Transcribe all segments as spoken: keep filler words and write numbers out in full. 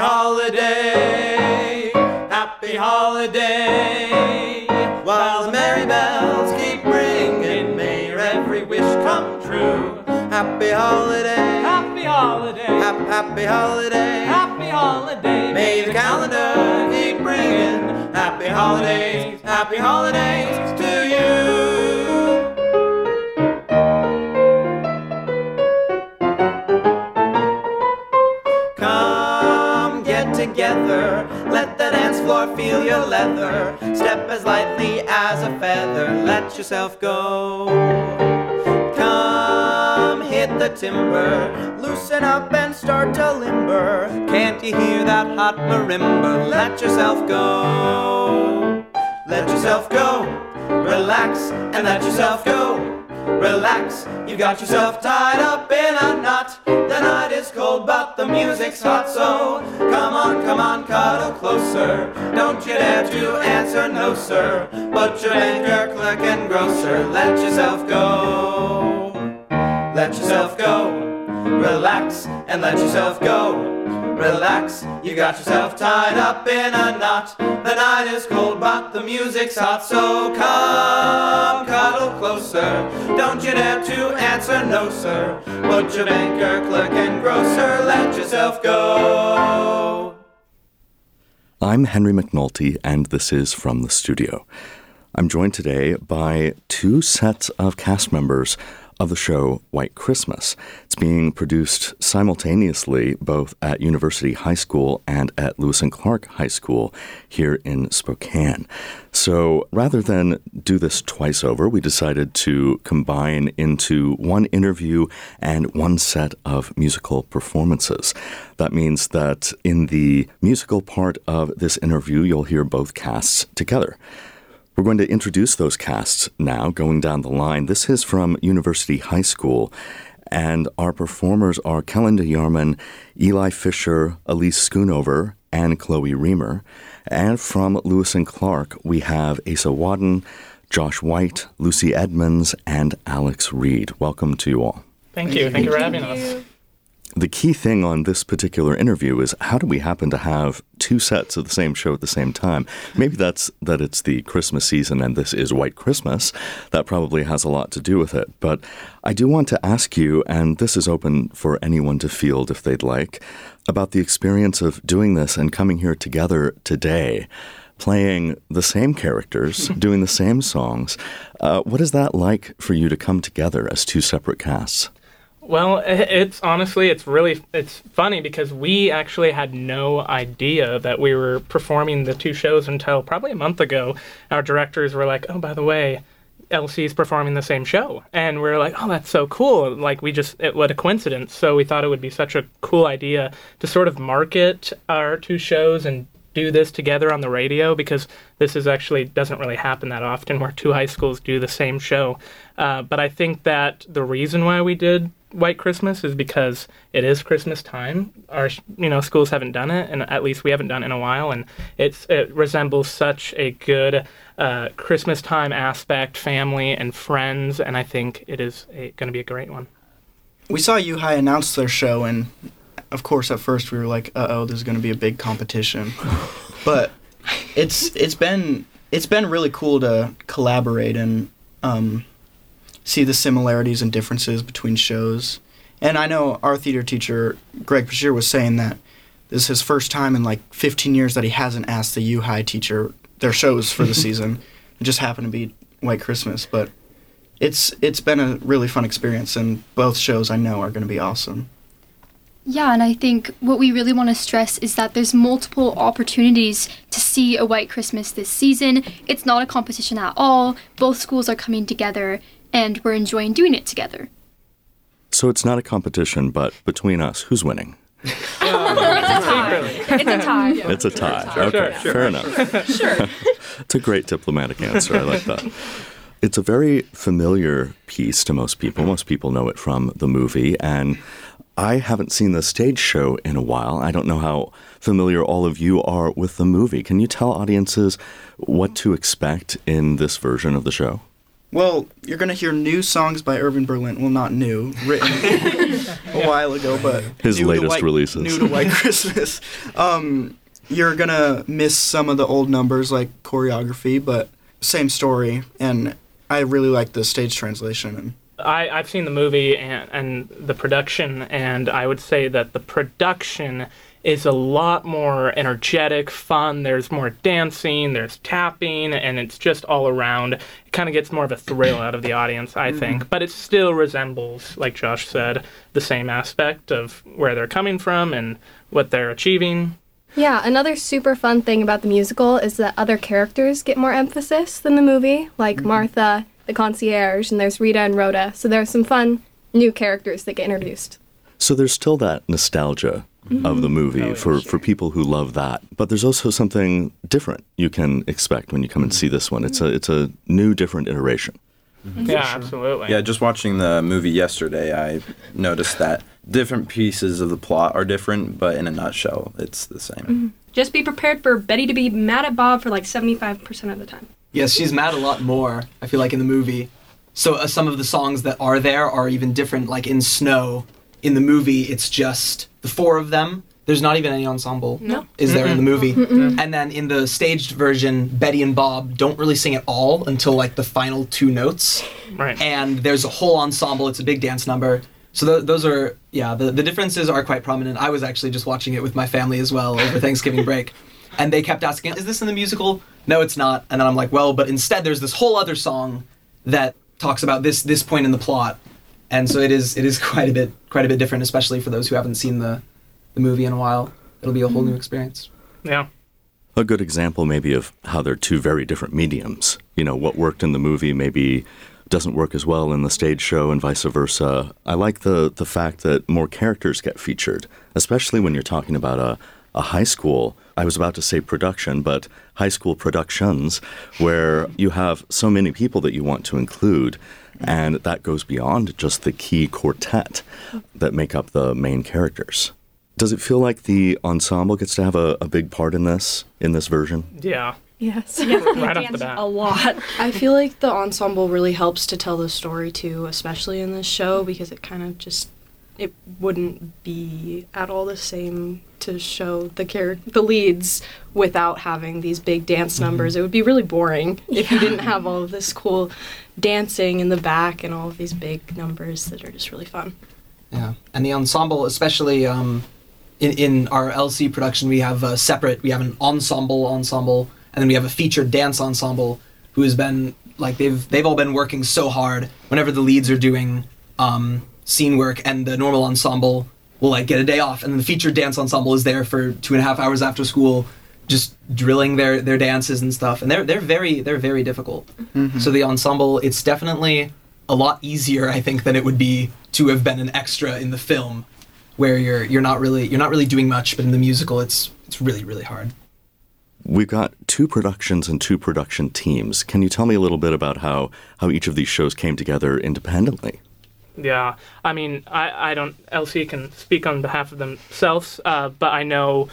holiday, happy holiday. While the merry bells keep ringing, may your every wish come true. Happy holiday, happy holiday, hap- happy holiday, happy holiday. May the calendar keep bringing happy holidays, happy holidays to you. Come get together, let the dance floor feel your leather. Step as lightly as a feather, let yourself go. Come hit the timber, loosen up and start to limber. Can't you hear that hot marimba? Let yourself go. Let yourself go. Relax and let yourself go. Relax, you got yourself tied up in a knot. The night is cold but the music's hot, so come on, come on, cuddle closer. Don't you dare to answer no, sir. But your banker, clerk and grocer, let yourself go. Let yourself go. Relax and let yourself go. Relax, you got yourself tied up in a knot. The night is cold but the music's hot, so come cuddle closer. Don't you dare to answer no, sir. But your banker, clerk and grocer, let yourself go. I'm Henry McNulty, and this is From the Studio. I'm joined today by two sets of cast members of the show White Christmas. It's being produced simultaneously both at University High School and at Lewis and Clark High School here in Spokane. So rather than do this twice over, we decided to combine into one interview and one set of musical performances. That means that in the musical part of this interview, you'll hear both casts together. We're going to introduce those casts now, going down the line. This is from University High School, and our performers are Kellinda Yarman, Eli Fisher, Elise Schoonover, and Chloe Reamer. And from Lewis and Clark, we have Asa Wadden, Josh White, Lucy Edmonds, and Alex Reed. Welcome to you all. Thank you. Thank you for having us. The key thing on this particular interview is how do we happen to have two sets of the same show at the same time? Maybe that's that it's the Christmas season and this is White Christmas. That probably has a lot to do with it. But I do want to ask you, and this is open for anyone to field if they'd like, about the experience of doing this and coming here together today, playing the same characters, doing the same songs. Uh, what is that like for you to come together as two separate casts? Well, it's honestly, it's really, it's funny because we actually had no idea that we were performing the two shows until probably a month ago. Our directors were like, oh, by the way, L C's performing the same show. And we were like, oh, that's so cool. Like, we just, it, what a coincidence. So we thought it would be such a cool idea to sort of market our two shows and do this together on the radio, because this is actually doesn't really happen that often where two high schools do the same show. Uh, but I think that the reason why we did White Christmas is because it is Christmas time. Our you know schools haven't done it, and at least we haven't done it in a while, and it's it resembles such a good uh, Christmas time aspect, family and friends, and I think it is going to be a great one. We saw U High announce their show, and of course at first we were like, uh-oh, there's going to be a big competition. But it's it's been it's been really cool to collaborate and um, see the similarities and differences between shows. And I know our theater teacher, Greg Bashir, was saying that this is his first time in like fifteen years that he hasn't asked the U High teacher their shows for the season. It just happened to be White Christmas. But it's it's been a really fun experience, and both shows I know are going to be awesome. Yeah, and I think what we really want to stress is that there's multiple opportunities to see a White Christmas this season. It's not a competition at all. Both schools are coming together, and we're enjoying doing it together. So it's not a competition, but between us, who's winning? It's a tie. It's a tie. It's a tie. Sure, Okay, sure, sure. fair enough. Sure. It's a great diplomatic answer. I like that. It's a very familiar piece to most people. Most people know it from the movie, and I haven't seen the stage show in a while. I don't know how familiar all of you are with the movie. Can you tell audiences what to expect in this version of the show? Well, you're going to hear new songs by Irving Berlin. Well, not new, written a while ago, but his new latest to White, releases. New to White Christmas. Um, you're going to miss some of the old numbers like choreography, but same story. And I really like the stage translation. And I, I've seen the movie and, and the production, and I would say that the production is a lot more energetic, fun. There's more dancing, there's tapping, and it's just all around. It kind of gets more of a thrill out of the audience, I think. But it still resembles, like Josh said, the same aspect of where they're coming from and what they're achieving. Yeah, another super fun thing about the musical is that other characters get more emphasis than the movie, like mm-hmm. Martha, the concierge, and there's Rita and Rhoda. So there's some fun new characters that get introduced. So there's still that nostalgia mm-hmm. of the movie oh, yeah, for, sure. for people who love that. But there's also something different you can expect when you come and see this one. It's a it's a new, different iteration. Mm-hmm. Yeah, sure. Absolutely. Yeah, just watching the movie yesterday, I noticed that different pieces of the plot are different, but in a nutshell, it's the same. Mm-hmm. Just be prepared for Betty to be mad at Bob for like seventy-five percent of the time. Yes, she's mad a lot more, I feel like, in the movie. So uh, some of the songs that are there are even different, like in Snow. In the movie, it's just the four of them. There's not even any ensemble. No. Is there Mm-mm. in the movie. Mm-mm. And then in the staged version, Betty and Bob don't really sing at all until like the final two notes. Right. And there's a whole ensemble. It's a big dance number. So th- those are, yeah, the, the differences are quite prominent. I was actually just watching it with my family as well over Thanksgiving break. And they kept asking, is this in the musical? No, it's not. And then I'm like, well, but instead there's this whole other song that talks about this this point in the plot. And so it is it is quite a bit quite a bit different, especially for those who haven't seen the, the movie in a while. It'll be a whole new experience. Yeah. A good example maybe of how they're two very different mediums. You know, what worked in the movie maybe doesn't work as well in the stage show and vice versa. I like the, the fact that more characters get featured, especially when you're talking about a, a high school, I was about to say production, but high school productions, where you have so many people that you want to include, and that goes beyond just the key quartet that make up the main characters. Does it feel like the ensemble gets to have a, a big part in this, in this version? Yeah. Yes. Yeah, Right off the dance bat. a lot. I feel like the ensemble really helps to tell the story too, especially in this show, because it kind of just, it wouldn't be at all the same to show the char- the leads without having these big dance numbers. Mm-hmm. It would be really boring if you didn't have all of this cool dancing in the back and all of these big numbers that are just really fun. Yeah, and the ensemble, especially um, in, in our L C production, we have a separate, we have an ensemble ensemble, and then we have a featured dance ensemble who has been, like, they've they've all been working so hard whenever the leads are doing um, scene work, and the normal ensemble will, like, get a day off, and then the featured dance ensemble is there for two and a half hours after school, just drilling their, their dances and stuff, and they're they're very they're very difficult. Mm-hmm. So the ensemble, it's definitely a lot easier, I think, than it would be to have been an extra in the film, where you're you're not really you're not really doing much, but in the musical, it's it's really really hard. We've got two productions and two production teams. Can you tell me a little bit about how, how each of these shows came together independently? Yeah, I mean, I, I don't, L C can speak on behalf of themselves, uh, but I know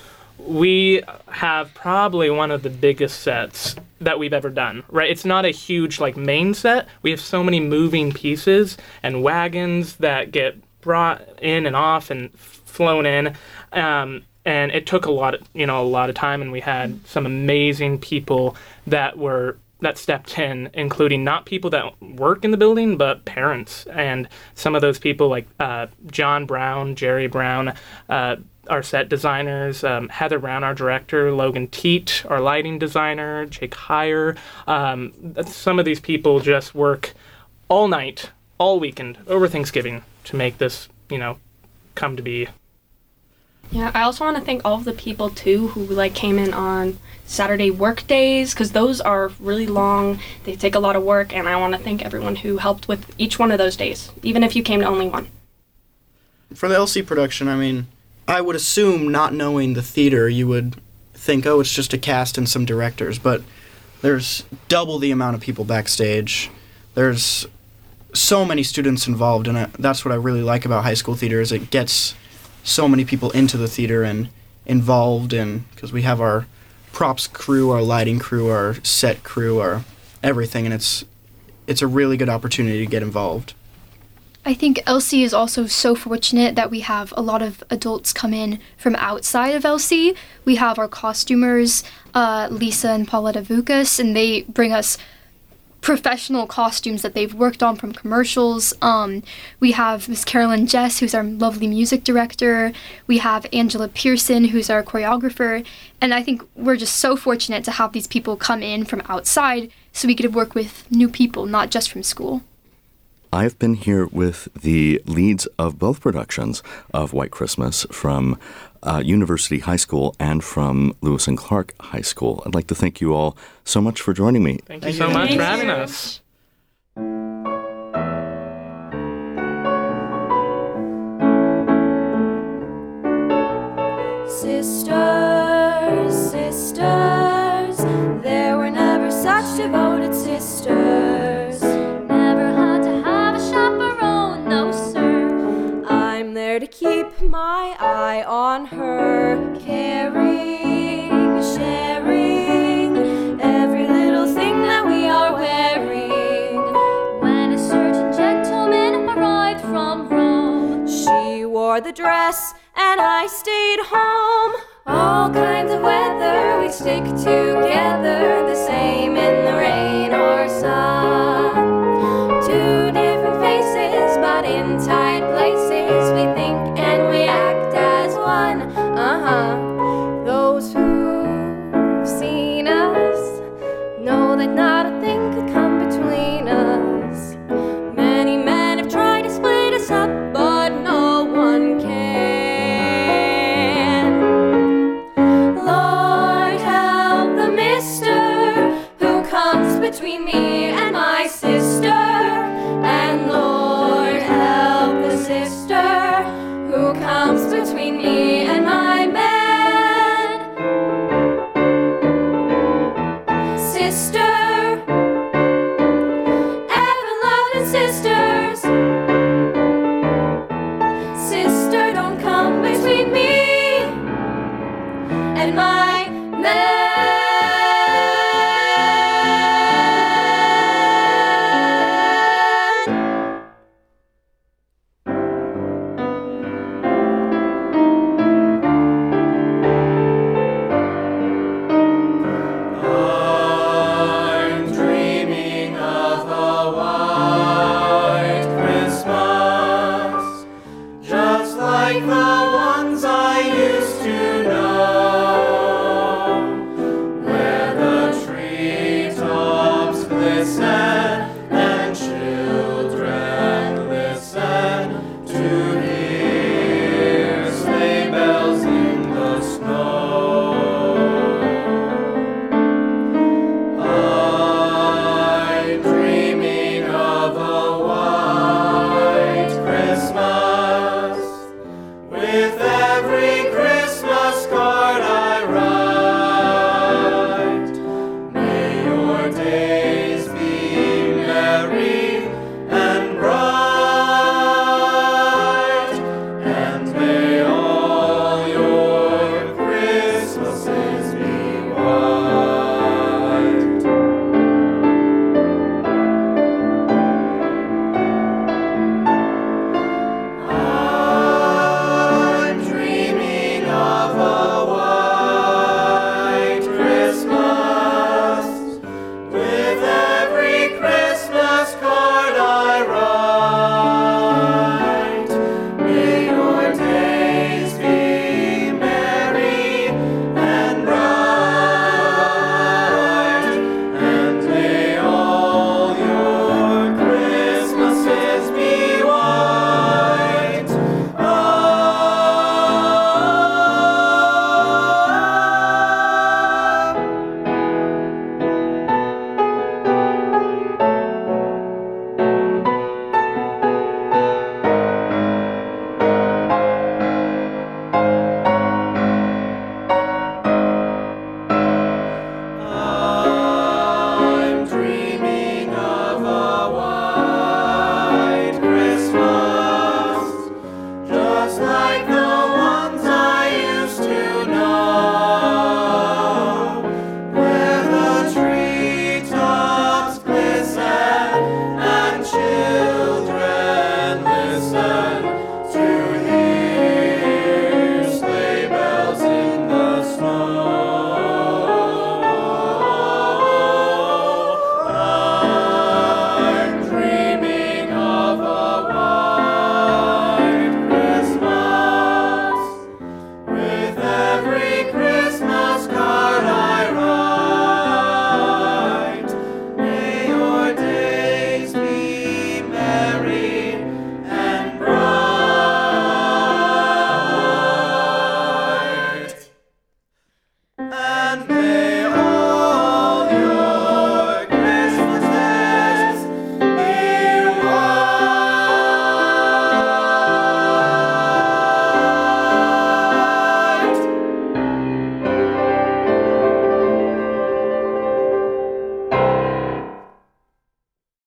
we have probably one of the biggest sets that we've ever done, right? It's not a huge, like, main set. We have so many moving pieces and wagons that get brought in and off and flown in, um, and it took a lot of, you know, a lot of time, and we had some amazing people that were that stepped in, including not people that work in the building, but parents. And some of those people, like uh, John Brown, Jerry Brown, uh, our set designers, um, Heather Brown, our director, Logan Teat, our lighting designer, Jake Heyer. Um, some of these people just work all night, all weekend, over Thanksgiving to make this, you know, come to be. Yeah, I also want to thank all of the people, too, who, like, came in on Saturday work days, because those are really long. They take a lot of work, and I want to thank everyone who helped with each one of those days, even if you came to only one. For the L C production, I mean, I would assume, not knowing the theater, you would think, oh, it's just a cast and some directors, but there's double the amount of people backstage. There's so many students involved, and I, that's what I really like about high school theater, is it gets so many people into the theater and involved in, because we have our props crew, our lighting crew, our set crew, our everything, and it's it's a really good opportunity to get involved. I think L C is also so fortunate that we have a lot of adults come in from outside of L C. We have our costumers, uh, Lisa and Pauletta Vukas, and they bring us professional costumes that they've worked on from commercials. Um, we have Miss Carolyn Jess, who's our lovely music director. We have Angela Pearson, who's our choreographer. And I think we're just so fortunate to have these people come in from outside so we could work with new people, not just from school. I've been here with the leads of both productions of White Christmas from uh, University High School and from Lewis and Clark High School. I'd like to thank you all so much for joining me. Thank you so much for having us. Sisters, sisters, there were never such devoted sisters. Never had to have a chaperone, no sir. I'm there to keep my eye on her, caring, sharing every little thing that we are wearing. When a certain gentleman arrived from Rome, she wore the dress and I stayed home. All kinds of weather, we stick together, the same in the rain or sun. Two different faces, but in tight places, we think and we act as one. Uh-huh. Those who've seen us know that not a thing could come between us. Many men have tried to split us up, but no one can. Between me and my sister, and Lord help the sister who comes between me and